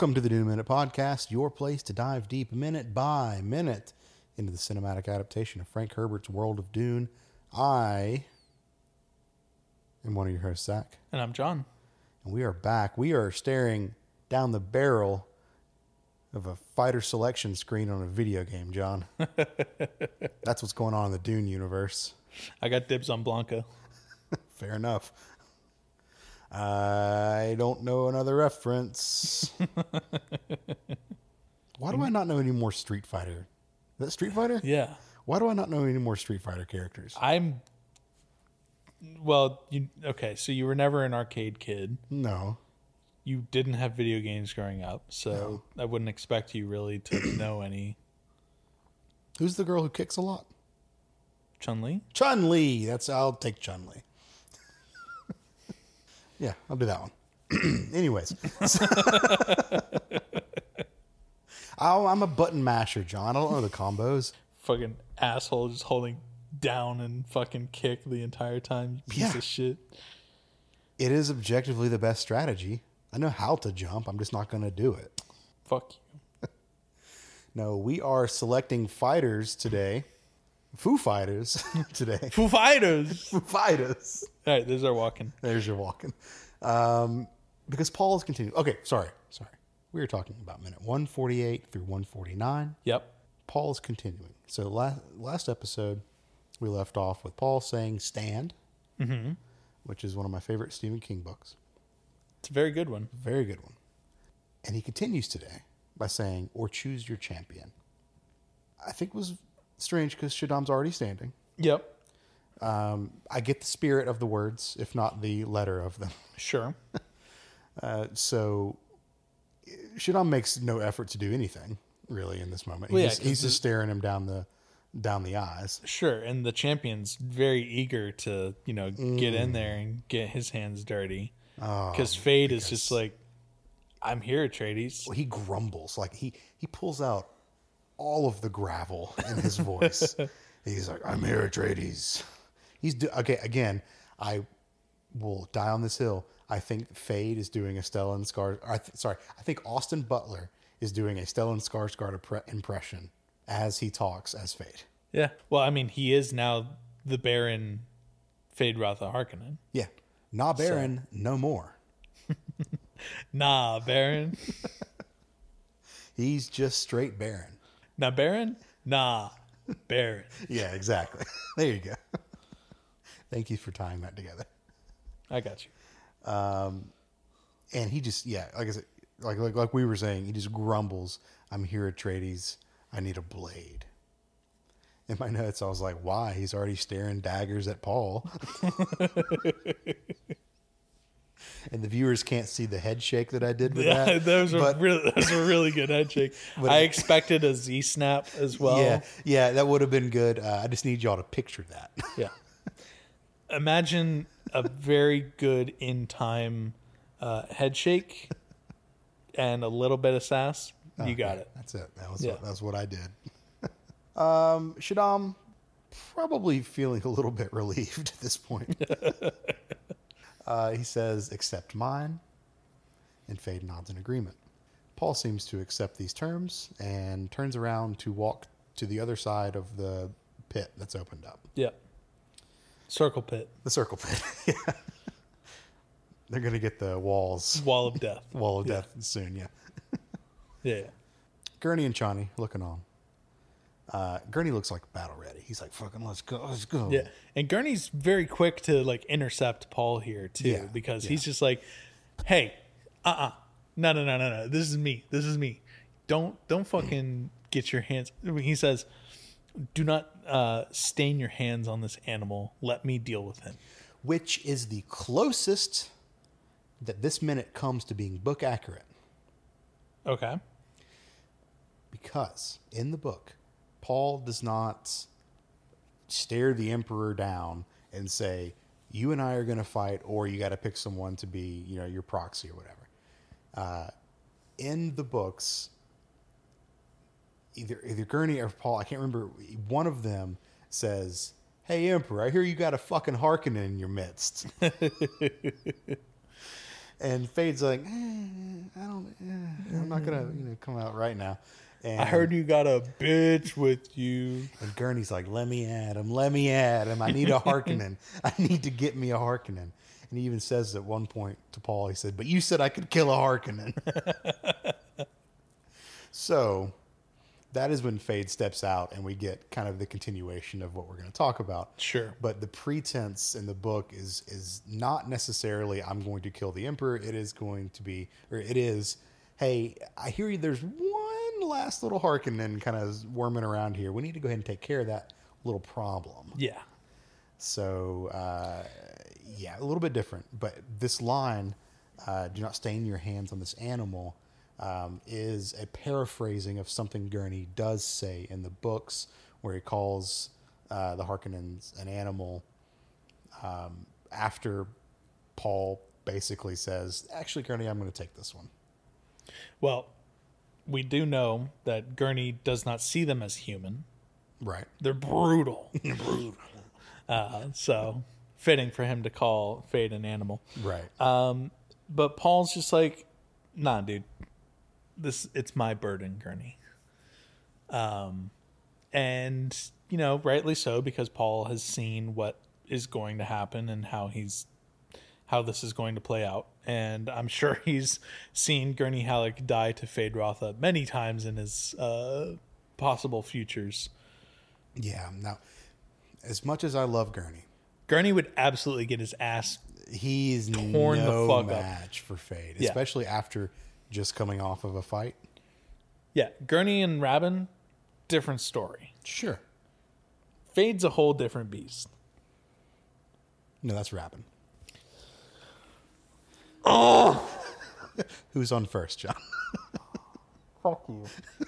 Welcome to the Dune Minute Podcast, your place to dive deep minute by minute into the cinematic adaptation of Frank Herbert's World of Dune. I am one of your hosts, Zach. And I'm John. And we are back. We are staring down the barrel of a fighter selection screen on a video game, John. That's what's going on in the Dune universe. I got dibs on Blanca. Fair enough. I don't know another reference. Why do I not know any more Street Fighter? Is that Street Fighter? Yeah. Why do I not know any more Street Fighter characters? Okay, so you were never an arcade kid. No. You didn't have video games growing up, so I wouldn't expect you really to know any. Who's the girl who kicks a lot? Chun-Li? Chun-Li. I'll take Chun-Li. Yeah, I'll do that one. Anyways. I'm a button masher, John. I don't know the combos. Fucking asshole just holding down and fucking kick the entire time. You piece of shit. It is objectively the best strategy. I know how to jump. I'm just not going to do it. Fuck you. No, we are selecting fighters today. Foo Fighters today. Foo Fighters! Foo Fighters. All right, there's our walking. There's your walking. Because Paul is continuing. Okay, sorry. We were talking about minute 148 through 149. Yep. Paul is continuing. So last episode, we left off with Paul saying stand, which is one of my favorite Stephen King books. It's a very good one. Very good one. And he continues today by saying, or choose your champion. I think it was strange because Shaddam's already standing. Yep. I get the spirit of the words, if not the letter of them. Sure. So Shaddam makes no effort to do anything, really, in this moment. Well, He's just staring him down the eyes. Sure, and the champion's very eager to, get in there and get his hands dirty. Because Fade is just like, I'm here, Atreides. Well, he grumbles. Like, he pulls out all of the gravel in his voice. He's like, I'm here, Atreides. Okay, again, I will die on this hill. I think Fade is doing a Stellan Skarsgård. I think Austin Butler is doing a Stellan Skarsgård impression as he talks as Fade. Yeah. Well, I mean, he is now the Baron Feyd-Rautha Harkonnen. Yeah. Nah, Baron, no more. Nah, Baron. He's just straight Baron. Nah, Baron? Nah, Baron. Yeah, exactly. There you go. Thank you for tying that together. I got you. And he just, like I said, like we were saying, he just grumbles, I'm here, Atreides. I need a blade. In my notes, I was like, why? He's already staring daggers at Paul. And the viewers can't see the head shake that I did with that. That was a really good head shake. I expected a Z snap as well. Yeah, that would have been good. I just need y'all to picture that. Yeah. Imagine a very good in-time head shake and a little bit of sass. You got it. That's it. That's what I did. Shaddam probably feeling a little bit relieved at this point. He says, accept mine, and Fade nods in agreement. Paul seems to accept these terms and turns around to walk to the other side of the pit that's opened up. Yeah. Circle pit. The circle pit. Yeah. They're going to get the wall of death soon, yeah. Yeah. Gurney and Chani looking on. Gurney looks like battle ready. He's like, fucking let's go. Yeah. And Gurney's very quick to like intercept Paul here too, because he's just like, hey, no. This is me. Don't fucking get your hands. He says, do not stain your hands on this animal. Let me deal with him. Which is the closest that this minute comes to being book accurate. Okay. Because in the book, Paul does not stare the Emperor down and say, you and I are going to fight, or you got to pick someone to be, your proxy or whatever. In the books, either Gurney or Paul, I can't remember, one of them says, hey, Emperor, I hear you got a fucking Harkonnen in your midst. And Fade's like, I'm not gonna come out right now. And, I heard you got a bitch with you. And Gurney's like, let me at him. I need a Harkonnen. I need to get me a Harkonnen. And he even says at one point to Paul, he said, but you said I could kill a Harkonnen. So that is when Fade steps out and we get kind of the continuation of what we're going to talk about. Sure. But the pretense in the book is not necessarily I'm going to kill the Emperor. It is going to be, or it is, hey, I hear you, there's one last little Harkonnen kind of worming around here. We need to go ahead and take care of that little problem. Yeah. So, yeah, a little bit different. But this line, do not stain your hands on this animal, is a paraphrasing of something Gurney does say in the books where he calls the Harkonnens an animal after Paul basically says, actually, Gurney, I'm going to take this one. Well, we do know that Gurney does not see them as human. Right. They're brutal. Brutal. So fitting for him to call Fade an animal. Right. But Paul's just like, nah, dude, it's my burden, Gurney. And, rightly so, because Paul has seen what is going to happen and how this is going to play out. And I'm sure he's seen Gurney Halleck die to Fade Rotha many times in his possible futures. Yeah. Now, as much as I love Gurney would absolutely get his ass he's torn no the fuck match for Fade, Yeah. especially after just coming off of a fight. Yeah, Gurney and Rabin, different story. Sure. Fade's a whole different beast. No, that's Rabin. Oh! Who's on first, John? Fuck you.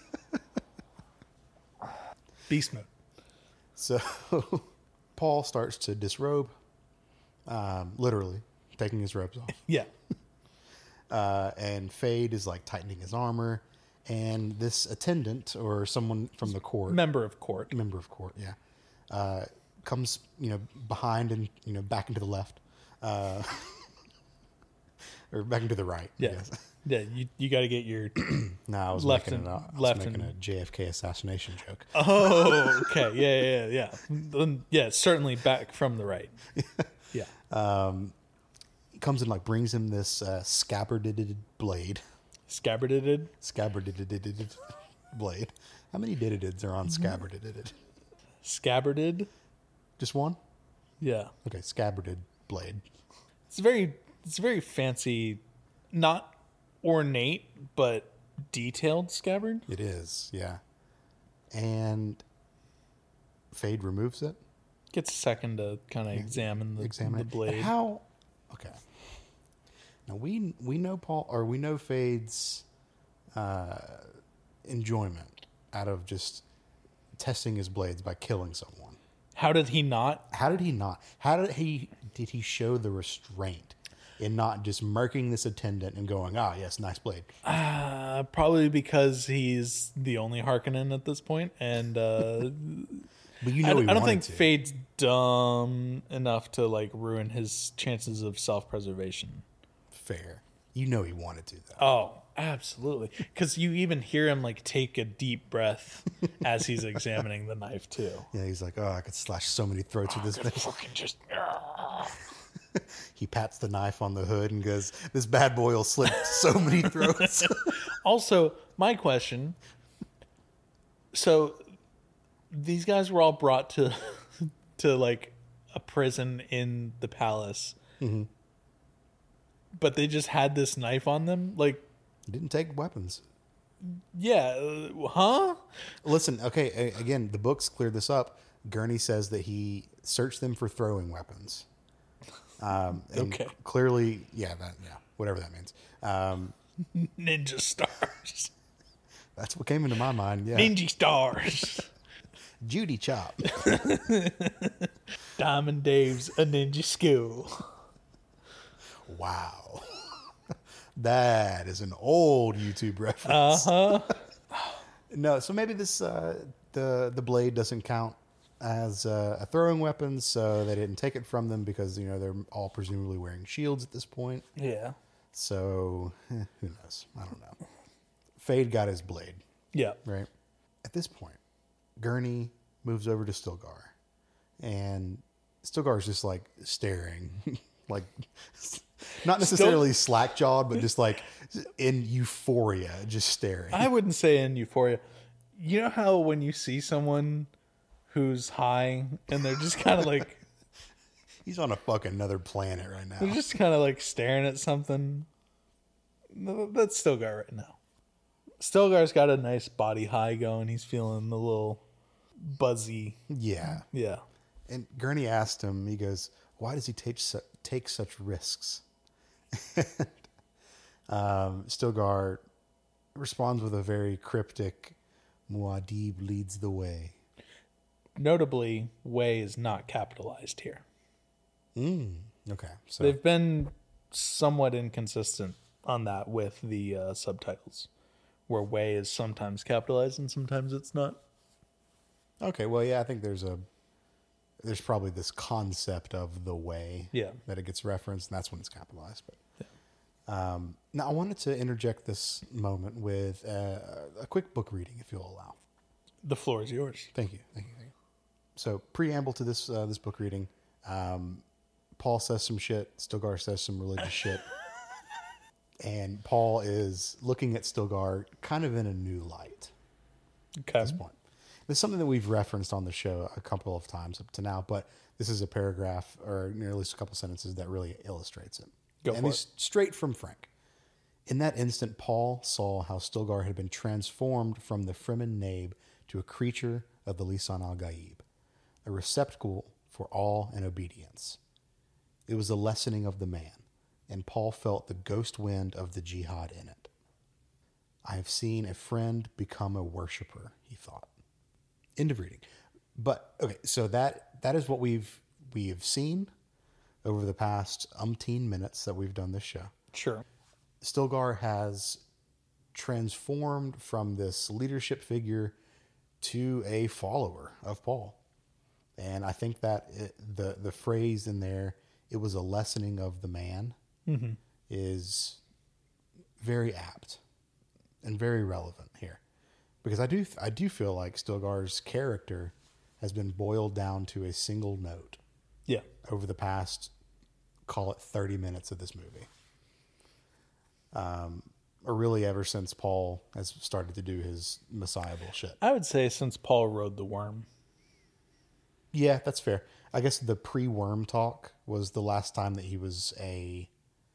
Beast mode. So Paul starts to disrobe, literally taking his robes off. Yeah. And Fade is like tightening his armor. And this attendant or someone from the court, Member of court, yeah, comes, behind and, back into the left, or back into the right. I Yeah. guess. Yeah, you got to get your No, I was Left making, and- I was left making and- a JFK assassination joke. Oh, okay. Yeah. Then, yeah, certainly back from the right. Yeah. Comes and like brings him this scabbarded blade. Scabbarded. Scabbarded blade. How many diddids are on scabbarded? Scabbarded. Just one? Yeah. Okay, scabbarded blade. It's very fancy, not ornate, but detailed scabbard. It is, yeah. And Fade removes it. Gets a second to kind of examine the it. blade. How? Okay. Now we know Paul, or we know Fade's enjoyment out of just testing his blades by killing someone. How did he not? How did he not? Did he show the restraint in not just murking this attendant and going, yes, nice blade? Probably because he's the only Harkonnen at this point, and But I don't think to. Fade's dumb enough to like ruin his chances of self-preservation. Fair. He wanted to, though. Oh, absolutely. Because you even hear him like take a deep breath as he's examining the knife too. Yeah, he's like, I could slash so many throats with this thing. Fucking just. He pats the knife on the hood and goes, this bad boy will slit so many throats. Also, my question. So, these guys were all brought to like a prison in the palace, but they just had this knife on them. Like, He didn't take weapons. yeah, huh? Listen, okay, again, the books cleared this up. Gurney says that he searched them for throwing weapons. And Okay. Clearly, whatever that means. Ninja stars, That's what came into my mind. Yeah, ninja stars. Judy Chop. Diamond Dave's a ninja school. Wow, that is an old YouTube reference. No, so maybe this the blade doesn't count as a throwing weapon, so they didn't take it from them because they're all presumably wearing shields at this point. Yeah. So, who knows? I don't know. Fade got his blade, Yeah. right? At this point, Gurney moves over to Stilgar. And Stilgar's just like staring, like not necessarily slack-jawed, but just like in euphoria, just staring. I wouldn't say in euphoria. You know how when you see someone who's high and they're just kind of like... He's on a fucking another planet right now. They're just kind of like staring at something. That's Stilgar right now. Stilgar's got a nice body high going. He's feeling a little buzzy. Yeah. Yeah. And Gurney asked him, he goes, why does he take such risks? Stilgar responds with a very cryptic, Muad'Dib leads the way. Notably, way is not capitalized here. Okay. So They've been somewhat inconsistent on that with the subtitles, where way is sometimes capitalized and sometimes it's not. okay, well, yeah, I think there's probably this concept of the way that it gets referenced, and that's when it's capitalized. But now I wanted to interject this moment with a quick book reading, if you'll allow. The floor is yours. Thank you. So, preamble to this this book reading. Paul says some shit. Stilgar says some religious shit. And Paul is looking at Stilgar kind of in a new light Okay. at this point. This is something that we've referenced on the show a couple of times up to now, but this is a paragraph or at least a couple sentences that really illustrates it. Go and for it's straight from Frank. In that instant, Paul saw how Stilgar had been transformed from the Fremen Nabe to a creature of the Lisan al-Gaib, a receptacle for awe and obedience. It was a lessening of the man, and Paul felt the ghost wind of the jihad in it. I have seen a friend become a worshiper, he thought. End of reading. But okay, so that is what we have seen over the past umpteen minutes that we've done this show. Sure. Stilgar has transformed from this leadership figure to a follower of Paul. And I think that the phrase in there, it was a lessening of the man, is very apt and very relevant here. Because I do feel like Stilgar's character has been boiled down to a single note. Yeah. Over the past, call it 30 minutes of this movie. Or really ever since Paul has started to do his Messiah bullshit. I would say since Paul rode the worm. Yeah, that's fair. I guess the pre-worm talk was the last time that he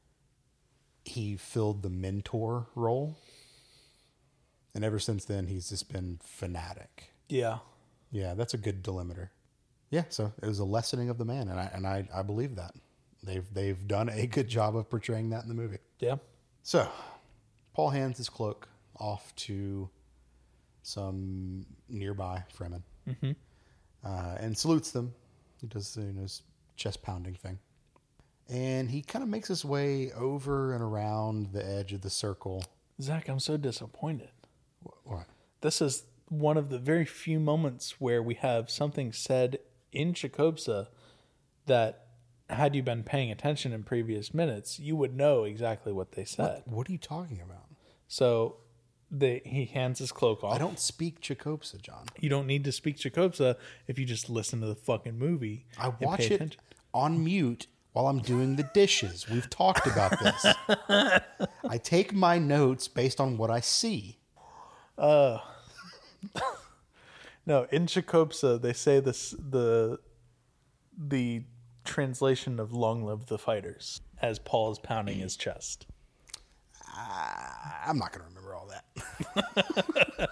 filled the mentor role. And ever since then, he's just been fanatic. Yeah. Yeah, that's a good delimiter. Yeah, so it was a lessening of the man, and I believe that. They've done a good job of portraying that in the movie. Yeah. So, Paul hands his cloak off to some nearby Fremen, and salutes them. He does his chest pounding thing, and he kind of makes his way over and around the edge of the circle. Zach, I'm so disappointed. What? This is one of the very few moments where we have something said in Chakobsa that, had you been paying attention in previous minutes, you would know exactly what they said. What are you talking about? So he hands his cloak off. I don't speak Chakobsa, John. You don't need to speak Chakobsa if you just listen to the fucking movie. I watch it on mute while I'm doing the dishes. We've talked about this. I take my notes based on what I see. No, in Chakobsa they say this the translation of "Long live the fighters" as Paul is pounding his chest. I'm not going to remember all that.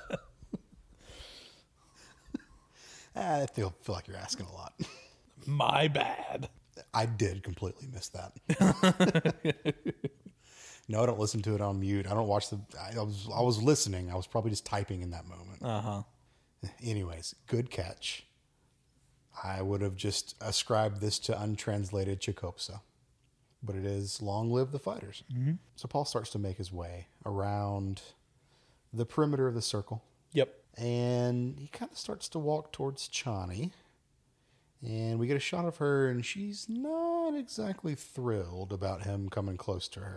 I feel like you're asking a lot. My bad. I did completely miss that. No, I don't listen to it on mute. I don't watch I was listening. I was probably just typing in that moment. Anyways, good catch. I would have just ascribed this to untranslated Chakobsa. But it is "Long live the fighters." Mm-hmm. So Paul starts to make his way around the perimeter of the circle. Yep. And he kind of starts to walk towards Chani. And we get a shot of her, and she's not exactly thrilled about him coming close to her.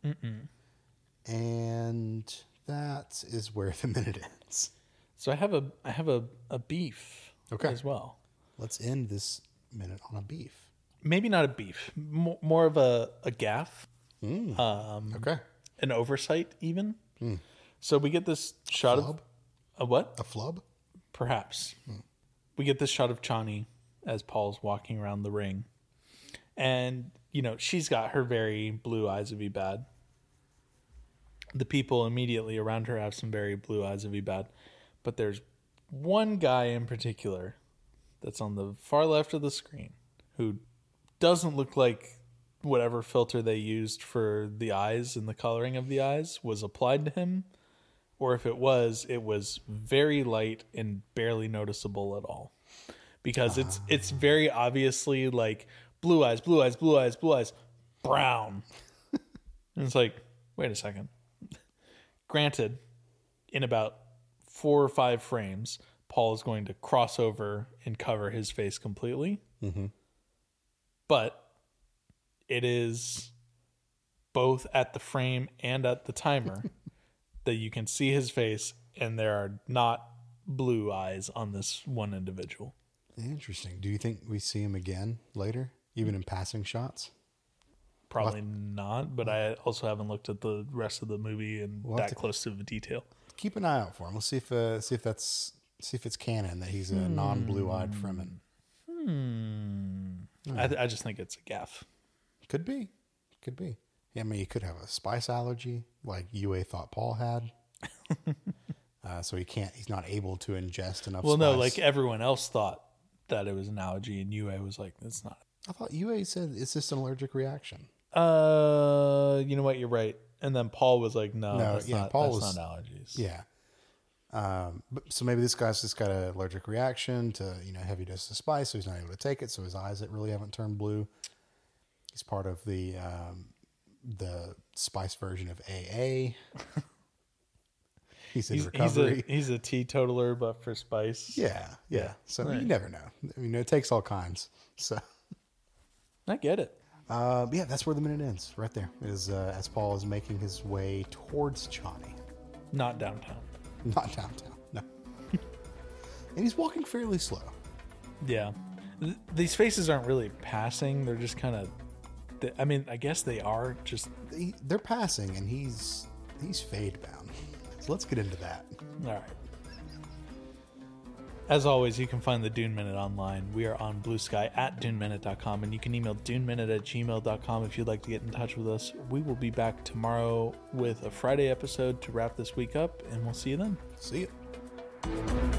And that is where the minute ends. So I have a beef as well. Let's end this minute on a beef. Maybe not a beef, more of a gaffe. Okay. An oversight even. So we get this shot flub? of a what? A flub? Perhaps. We get this shot of Chani as Paul's walking around the ring. And, she's got her very blue eyes of Ebad. The people immediately around her have some very blue eyes of Ebad. But there's one guy in particular that's on the far left of the screen who doesn't look like whatever filter they used for the eyes and the coloring of the eyes was applied to him. Or if it was very light and barely noticeable at all. Because it's very obviously like blue eyes, blue eyes, blue eyes, blue eyes, brown. And it's like, wait a second. Granted, in about 4 or 5 frames, Paul is going to cross over and cover his face completely. Mm-hmm. But it is both at the frame and at the timer that you can see his face, and there are not blue eyes on this one individual. Interesting. Do you think we see him again later, even in passing shots? Probably not, but I also haven't looked at the rest of the movie and close to the detail. Keep an eye out for him. We'll see if it's canon that he's a non-blue-eyed Fremen. I just think it's a gaffe. Could be. Yeah, I mean, you could have a spice allergy, like Yue thought Paul had. So he's not able to ingest enough. Well, spice. no, like everyone else thought that it was an allergy, and Yue was like, "It's not." I thought Yue said it's just an allergic reaction. You know what? You're right. And then Paul was like, "No, that's not allergies." Yeah. So maybe this guy's just got an allergic reaction to heavy dose of spice, so he's not able to take it. So his eyes really haven't turned blue. He's part of the spice version of AA. He's in recovery. He's a teetotaler, but for spice. Yeah. So you never know. I mean, it takes all kinds. So I get it. Yeah, that's where the minute ends. Right there is as Paul is making his way towards Chani. Not downtown. Not downtown. No. And he's walking fairly slow. Yeah. These faces aren't really passing. They're just kind of. I mean, I guess they are just. They're passing, and he's fade bound. So let's get into that. All right. As always, you can find the Dune Minute online. We are on Blue Sky at DuneMinute.com, and you can email DuneMinute@gmail.com if you'd like to get in touch with us. We will be back tomorrow with a Friday episode to wrap this week up, and we'll see you then. See you.